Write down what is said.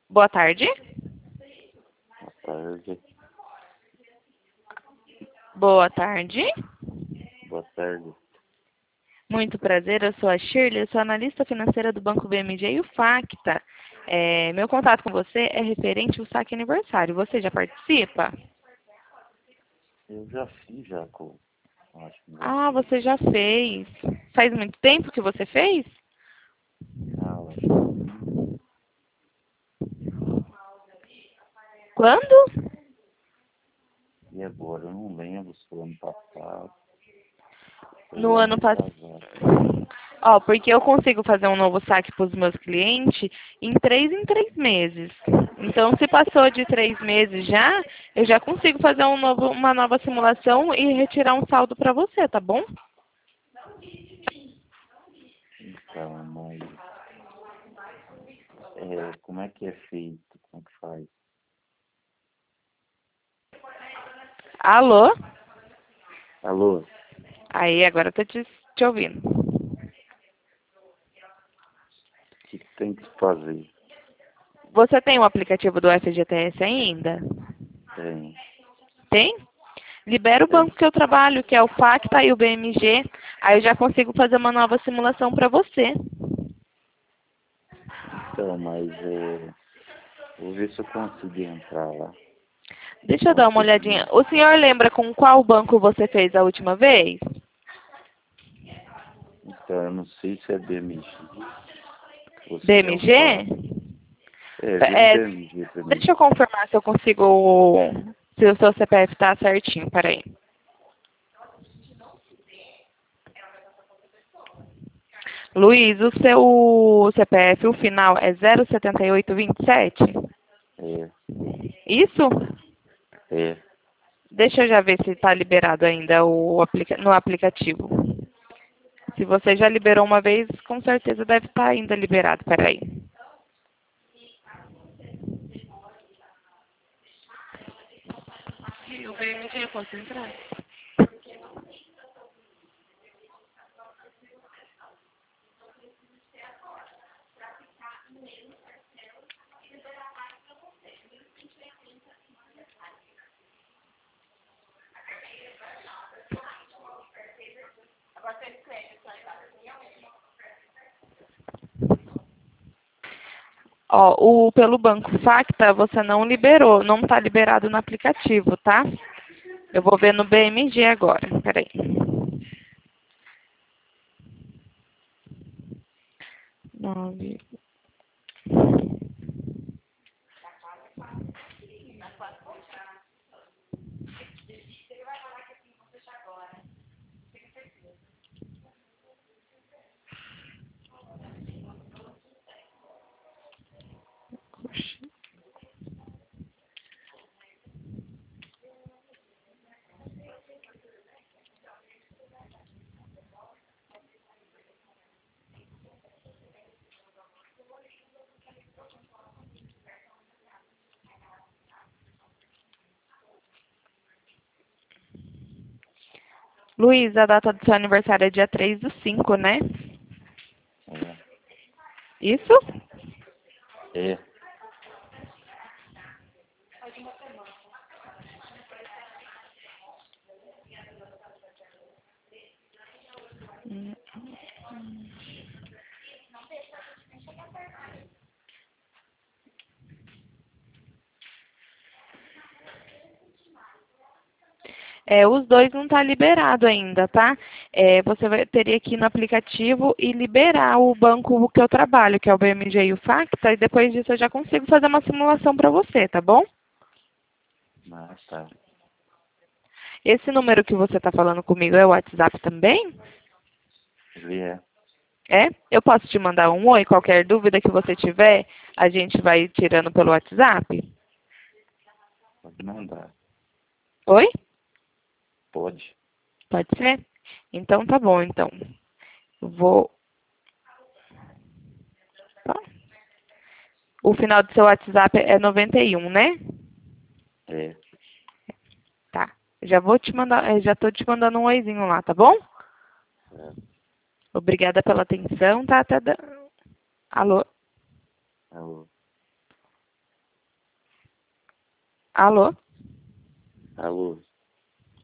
Boa tarde. Boa tarde. Boa tarde. Boa tarde. Muito prazer, eu sou a Shirley, eu sou analista financeira do Banco BMG e o Facta. Meu contato com você é referente ao saque aniversário. Você já participa? Eu já fiz já acho que Ah, você. você já fez. Faz muito tempo que você fez? Eu acho que Quando? e agora eu não lembro se foi ano passado. Foi No o ano ano passado. retrasado. Ó, porque eu consigo fazer um novo saque para os meus clientes em 3 meses. Então, se passou de 3 meses já, eu já consigo fazer uma nova simulação e retirar um saldo para você, tá bom? Então, mas como é que é feito? Como que faz? Alô? Alô? Aí, agora eu tô te ouvindo. O que tem que fazer? Você tem o aplicativo do FGTS ainda? Tem, Tem? Libera o tem. banco que eu trabalho, que é o Facta e o BMG. Aí eu já consigo fazer uma nova simulação para você. Então, mas vou ver se eu consigo entrar lá. Deixa eu dar uma olhadinha. Consegui. O senhor lembra com qual banco você fez a última vez? Então, eu não sei se é BMG ou se é o BMG? banco. Vê no É, BMG pra mim. deixa eu confirmar se eu consigo. Se o seu CPF tá certinho, peraí. Luiz, o seu CPF, o final é 07827? É, Isso? é. Deixa eu já ver se está liberado ainda no aplicativo. Se você já liberou uma vez, com certeza deve estar ainda liberado. Peraí. O BMG, posso entrar? Ó, pelo Banco Facta, você não liberou, não está liberado no aplicativo, tá? Eu vou ver no BMG agora, peraí. Nove. Luiz, a data do seu aniversário é dia 3/5, né? Isso? É. Os dois não tá liberado ainda, tá? Você teria que ir no aplicativo e liberar o banco que eu trabalho, que é o BMG e o Facta, e depois disso eu já consigo fazer uma simulação para você, tá bom? Ah, tá. Esse número que você está falando comigo é o WhatsApp também? Ele é. É? Eu posso te mandar um oi? Qualquer dúvida que você tiver, a gente vai tirando pelo WhatsApp? Pode mandar. Oi? Pode. Pode ser? Então tá bom, então. Vou. Tá. O final do seu WhatsApp é 91, né? É. Tá. Já vou te mandar, já tô te mandando um oizinho lá, tá bom? É. Obrigada pela atenção, tá? Alô? É o Alô? Alô,